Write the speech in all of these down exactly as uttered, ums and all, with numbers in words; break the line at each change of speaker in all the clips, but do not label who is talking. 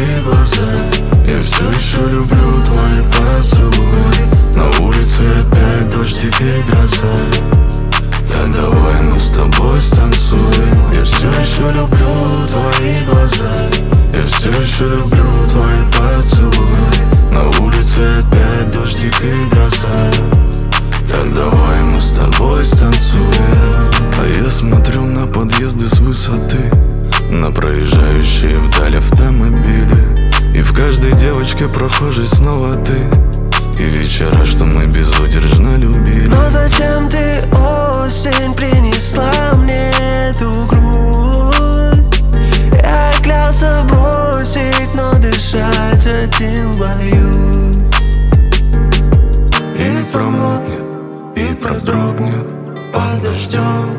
твои глаза. Я все еще люблю твои поцелуи. На улице опять дождик и гроза. Так давай мы с тобой станцуем. Я все еще люблю твои глаза. Я все еще люблю твои поцелуи. На улице опять дождик и гроза. Так давай мы с тобой станцуем. А я смотрю на подъезды с высоты, на проезжающие вдаль автомобили. И в каждой девочке прохожей снова ты. И вечера, что мы безудержно любили.
Но зачем ты, осень, принесла мне эту грусть? Я клялся бросить, но дышать один боюсь.
И промокнет, и продрогнет под дождем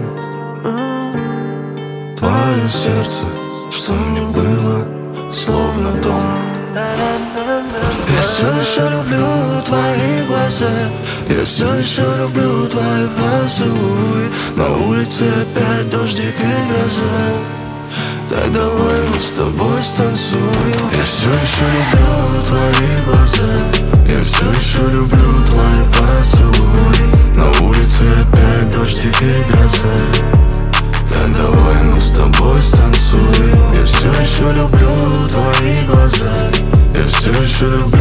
твое сердце, что мне было, словно дом. Я все еще люблю твои глаза. Я все еще люблю твои поцелуи. На улице опять дождик и гроза. Так давай мы с тобой станцуем. Я все еще люблю твои глаза. Я все еще люблю твои поцелуи. На улице опять дождик и гроза. Так давай мы с тобой станцуем. Я все еще люблю твои глаза. Я все еще люблю